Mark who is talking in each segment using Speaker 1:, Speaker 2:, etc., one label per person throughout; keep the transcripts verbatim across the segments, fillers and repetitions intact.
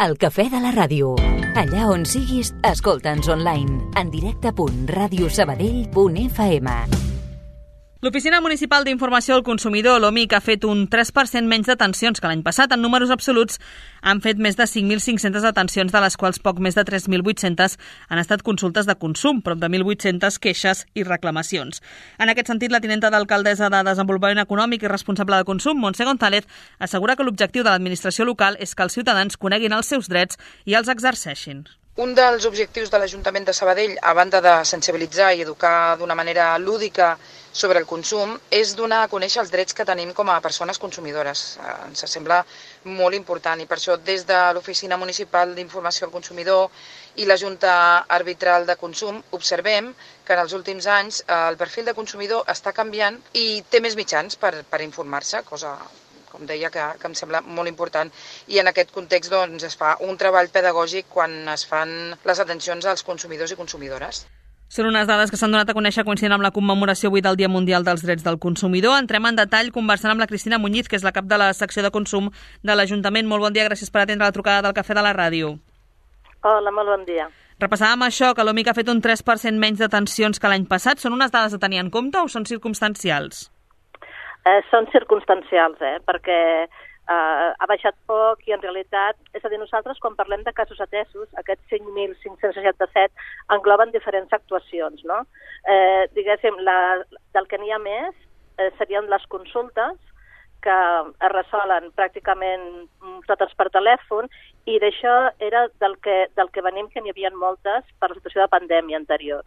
Speaker 1: El cafè de la ràdio. Allà on siguis, escolta'ns online. En directe punt radio sabadell punt f m.
Speaker 2: L'Oficina Municipal d'Informació al Consumidor, l'O M I C, ha fet un tres per cent menys detencions que l'any passat. En números absoluts han fet més de cinc mil cinc-centes detencions, de les quals poc més de tres mil vuit-centes han estat consultes de consum, prop de mil vuit-centes queixes i reclamacions. En aquest sentit, la tinenta d'alcaldessa de Desenvolupament Econòmic i responsable de consum, Montse González, assegura que l'objectiu de l'administració local és que els ciutadans coneguin els seus drets i els exerceixin.
Speaker 3: Un dels objectius de l'Ajuntament de Sabadell, a banda de sensibilitzar i educar d'una manera lúdica sobre el consum, és donar a conèixer els drets que tenim com a persones consumidores. Ens sembla molt important i per això des de l'Oficina Municipal d'Informació al Consumidor i la Junta Arbitral de Consum observem que en els últims anys el perfil de consumidor està canviant i té més mitjans per, per informar-se, cosa com deia, que, que em sembla molt important. I en aquest context doncs, es fa un treball pedagògic quan es fan les atencions als consumidors i consumidores.
Speaker 2: Són unes dades que s'han donat a conèixer coincidint amb la commemoració avui del Dia Mundial dels Drets del Consumidor. Entrem en detall conversant amb la Cristina Muñiz, que és la cap de la secció de consum de l'Ajuntament. Molt bon dia, gràcies per atendre la trucada del Cafè de la Ràdio.
Speaker 4: Hola, molt bon dia.
Speaker 2: Repassàvem això, que l'O M I C ha fet un tres per cent menys detencions que l'any passat. Són unes dades a tenir en compte o són circumstancials?
Speaker 4: Eh, són circumstancials, eh? perquè eh, ha baixat poc i en realitat, és a dir, nosaltres quan parlem de casos atesos, aquests cinc mil cinc-cents seixanta-set engloben diferents actuacions, no? Eh, diguéssim, la, del que n'hi ha més eh, serien les consultes, que es resolen pràcticament totes per telèfon, i d'això era del que, del que venim que n'hi havia moltes per la situació de pandèmia anterior.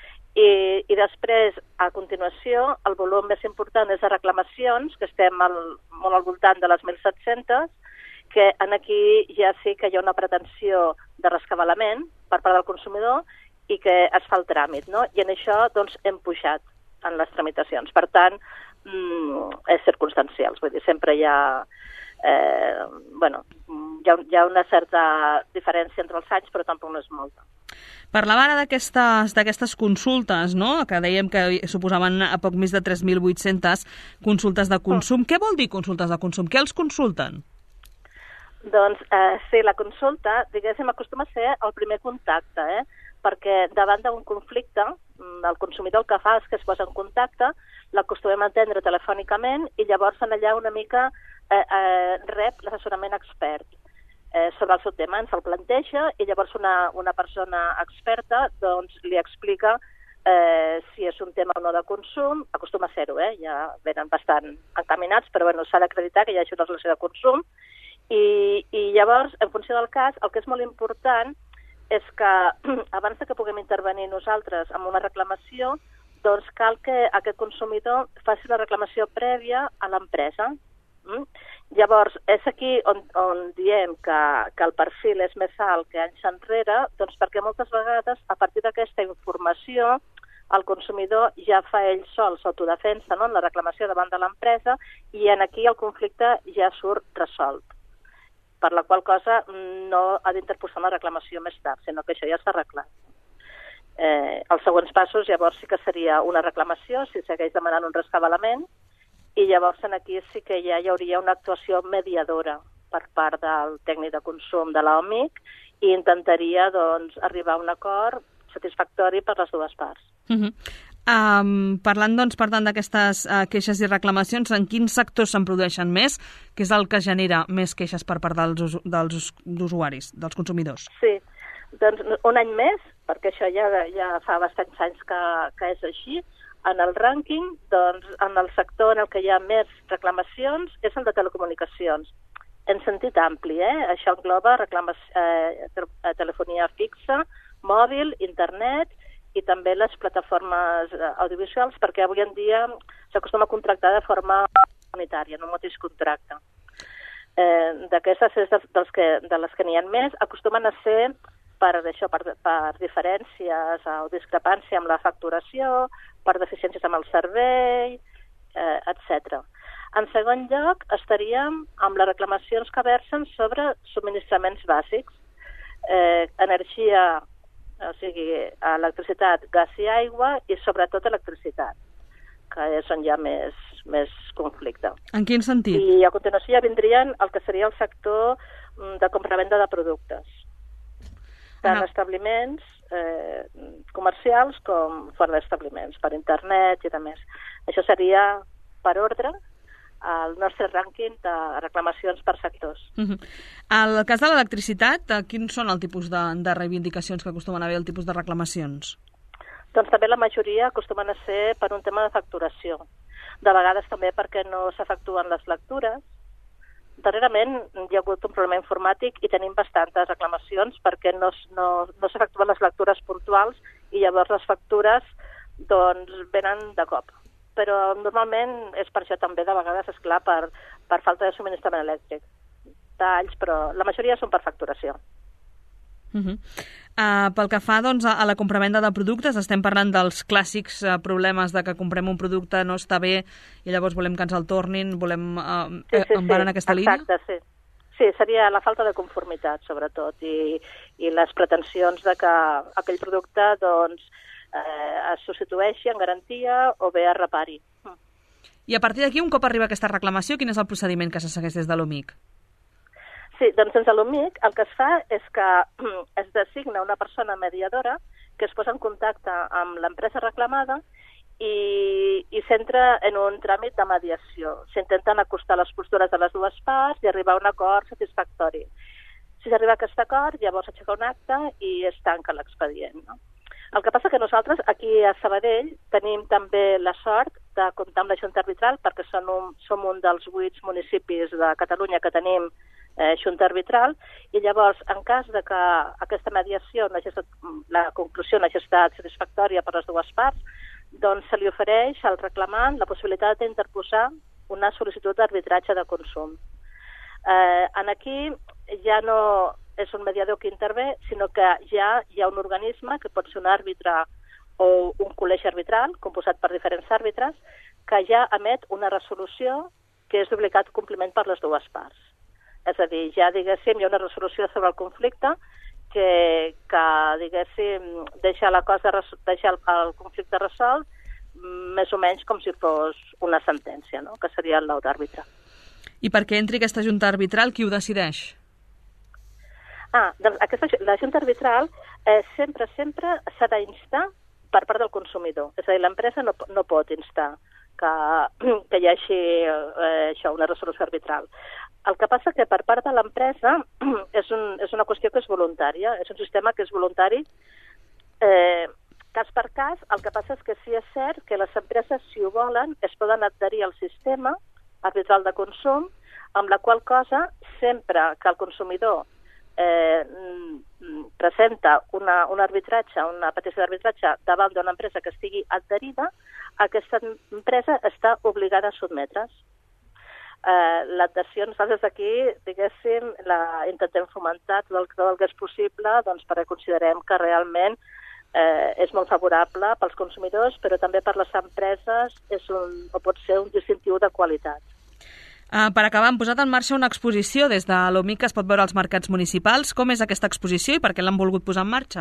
Speaker 4: I, i després, a continuació, el volum més important és de reclamacions, que estem al, molt al voltant de les mil set-centes, que en aquí ja sí que hi ha una pretensió de rescabalament per part del consumidor i que es fa el tràmit, no? I en això doncs, hem pujat en les tramitacions. Per tant, mmm, és circumstancials, vull dir, sempre hi ha... Eh, bueno, hi ha, hi ha una certa diferència entre els anys, però tampoc no és molta.
Speaker 2: Parlava ara d'aquestes d'aquestes consultes, no?, que dèiem que suposaven a poc més de tres mil vuit-centes consultes de consum. Mm. Què vol dir consultes de consum? Què els consulten?
Speaker 4: Doncs eh, sí, la consulta, diguéssim, acostuma a ser el primer contacte, eh? perquè davant d'un conflicte, el consumidor el que fa és que es posa en contacte, l'acostumem a atendre telefònicament i llavors en allà una mica eh, eh, rep l'assessorament expert eh, sobre el seu tema, ens el planteja i llavors una, una persona experta doncs, li explica eh, si és un tema o no de consum, acostuma a ser-ho, eh? Ja venen bastant encaminats, però bueno, s'ha d'acreditar que hi hagi una relació de consum i, i llavors, en funció del cas, el que és molt important és que abans de que puguem intervenir nosaltres amb una reclamació, doncs cal que aquest consumidor faci la reclamació prèvia a l'empresa. Mm? Llavors, és aquí on, on diem que, que el perfil és més alt que anys enrere, doncs perquè moltes vegades, a partir d'aquesta informació, el consumidor ja fa ell sol l'autodefensa, no?, en la reclamació davant de l'empresa, i en aquí el conflicte ja surt resolt. Per la qual cosa no ha d'interposar una reclamació més tard, sinó que això ja s'ha arreglat. Eh, els següents passos llavors sí que seria una reclamació, si segueix demanant un rescabalament, i llavors aquí sí que ja hi hauria una actuació mediadora per part del tècnic de consum de l'O M I C i intentaria doncs, arribar a un acord satisfactori per les dues parts.
Speaker 2: Uh-huh. Um, parlant doncs, per tant, d'aquestes uh, queixes i reclamacions, en quins sectors se'n produeixen més? Què és el que genera més queixes per part dels, dels usuaris, dels consumidors?
Speaker 4: Sí, doncs un any més, perquè això ja, ja fa bastants anys que, que és així, en el rànquing, doncs, en el sector en el que hi ha més reclamacions és el de telecomunicacions, en sentit ampli, eh? Això engloba eh, telefonia fixa, mòbil, internet, i també les plataformes audiovisuals, perquè avui en dia s'acostuma a contractar de forma unitària, en un mateix contracte. Eh, D'aquestes és de, dels que, de les que n'hi ha més, acostumen a ser per, això, per, per diferències o discrepància amb la facturació, per deficiències amb el servei, eh, etcètera. En segon lloc, estaríem amb les reclamacions que versen sobre subministraments bàsics, eh, energia, o sigui, electricitat, gas i aigua, i sobretot electricitat, que és on hi ha més, més conflicte.
Speaker 2: En quin sentit?
Speaker 4: I a continuació ja vindrien el que seria el sector de compravenda de productes, tant no. establiments eh, comercials com fora d'establiments, per internet i de més. Això seria, per ordre, el nostre rànquing de reclamacions per sectors.
Speaker 2: Uh-huh. En el cas de l'electricitat, quins són el tipus de, de reivindicacions que acostumen a haver, el tipus de reclamacions?
Speaker 4: Doncs també la majoria acostumen a ser per un tema de facturació. De vegades també perquè no s'efectuen les lectures. Darrerament hi ha hagut un problema informàtic i tenim bastantes reclamacions perquè no, no, no s'efectuen les lectures puntuals i llavors les factures doncs, venen de cop. Però normalment és per això també, de vegades, esclar, per, per falta de subministrament elèctric. Talls, però la majoria són per facturació.
Speaker 2: Uh-huh. Uh, pel que fa doncs, a la compravenda de productes, estem parlant dels clàssics uh, problemes de que comprem un producte, no està bé, i llavors volem que ens el tornin, volem uh,
Speaker 4: sí, sí,
Speaker 2: embar
Speaker 4: sí.
Speaker 2: en aquesta
Speaker 4: Exacte,
Speaker 2: línia?
Speaker 4: Sí. Sí, seria la falta de conformitat, sobretot, i, i les pretensions de que aquell producte, doncs, Eh, es substitueixi en garantia o bé es repari.
Speaker 2: I a partir d'aquí, un cop arriba aquesta reclamació, quin és el procediment que se segueix des de l'O M I C?
Speaker 4: Sí, doncs des de l'O M I C el que es fa és que es designa una persona mediadora que es posa en contacte amb l'empresa reclamada i, i s'entra en un tràmit de mediació. S'intenten acostar les postures de les dues parts i arribar a un acord satisfactori. Si s'arriba a aquest acord, llavors s'aixeca un acte i es tanca l'expedient, no? El que passa que nosaltres, aquí a Sabadell, tenim també la sort de comptar amb la Junta Arbitral, perquè som un, som un dels vuit municipis de Catalunya que tenim eh, Junta Arbitral, i llavors, en cas de que aquesta mediació, no hagi estat, la conclusió no hagi estat satisfactòria per les dues parts, doncs se li ofereix al reclamant la possibilitat d'interposar una sol·licitud d'arbitratge de consum. Eh, en aquí ja no és un mediador que intervé, sinó que ja hi ha un organisme que pot ser un àrbitre o un col·legi arbitral, composat per diferents àrbitres, que ja emet una resolució que és d'obligat compliment per les dues parts. És a dir, ja, diguéssim, hi ha una resolució sobre el conflicte que, que diguéssim, deixa la cosa, deixa el, el conflicte resolt més o menys com si fos una sentència, no?, que seria el laude d'àrbitre.
Speaker 2: I perquè entri aquesta junta arbitral, qui ho decideix?
Speaker 4: Ah, doncs aquesta, la junta arbitral eh, sempre, sempre s'ha d'instar per part del consumidor. És a dir, l'empresa no, no pot instar que, que hi hagi eh, això, una resolució arbitral. El que passa que per part de l'empresa és, un, és una qüestió que és voluntària, és un sistema que és voluntari. Eh, cas per cas, el que passa és que sí és cert que les empreses, si ho volen, es poden adherir al sistema arbitral de consum, amb la qual cosa, sempre que el consumidor eh, presenta una, un arbitratge, una petició d'arbitratge davant d'una empresa que estigui adherida, aquesta empresa està obligada a sotmetre's. Eh, L'adhesió, nosaltres aquí, diguéssim, la intentem fomentar tot el, tot el que és possible, doncs perquè considerem que realment eh, és molt favorable pels consumidors, però també per les empreses és un, o pot ser un distintiu de qualitat.
Speaker 2: Uh, per acabar, hem posat en marxa una exposició des de l'O M I C que es pot veure als mercats municipals. Com és aquesta exposició i per què l'han volgut posar en marxa?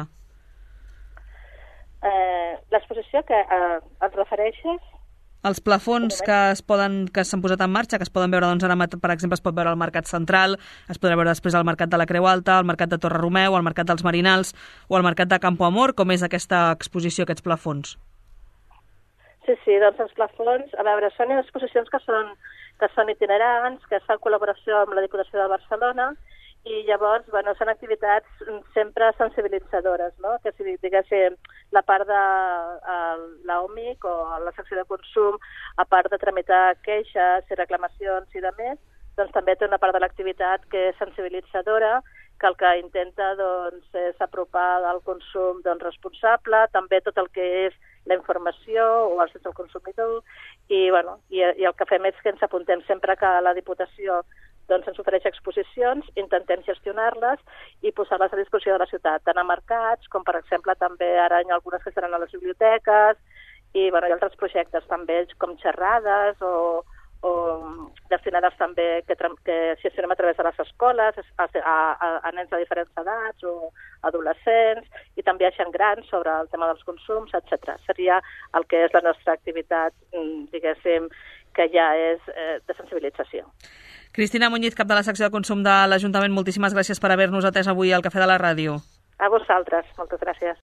Speaker 4: Eh, L'exposició que eh, et refereixes?
Speaker 2: Els plafons que es poden que s'han posat en marxa, que es poden veure, doncs, ara, per exemple, es pot veure al Mercat Central, es podrà veure després al Mercat de la Creu Alta, al Mercat de Torre Romeu, al Mercat dels Marinals o al Mercat de Campo Amor. Com és aquesta exposició, aquests plafons?
Speaker 4: Sí, sí, doncs els plafons, a veure, són exposicions que són que són itinerants, que es fa en col·laboració amb la Diputació de Barcelona, i llavors, bueno, són activitats sempre sensibilitzadores, no? Que si diguéssim, la part de uh, la O M I C o la secció de consum, a part de tramitar queixes i reclamacions i de més, doncs també té una part de l'activitat que és sensibilitzadora, que el que intenta, doncs, és apropar al consum, doncs, responsable, també tot el que és la informació o els drets del consumidor, i, bueno, i, i el que fem és que ens apuntem sempre que la Diputació, doncs, ens ofereix exposicions, intentem gestionar-les i posar-les a disposició de la ciutat, tant a mercats com, per exemple, també ara hi ha algunes que seran a les biblioteques, i, bueno, hi ha altres projectes també com xerrades o, o destinades també que, que gestionem a través de les escoles a, a, a nens de diferents edats o adolescents, i també a gent gran sobre el tema dels consums, etcètera. Seria el que és la nostra activitat, diguéssim, que ja és eh, de sensibilització.
Speaker 2: Cristina Muñiz, cap de la secció de consum de l'Ajuntament, moltíssimes gràcies per haver-nos atès avui al Cafè de la Ràdio.
Speaker 4: A vosaltres, moltes gràcies.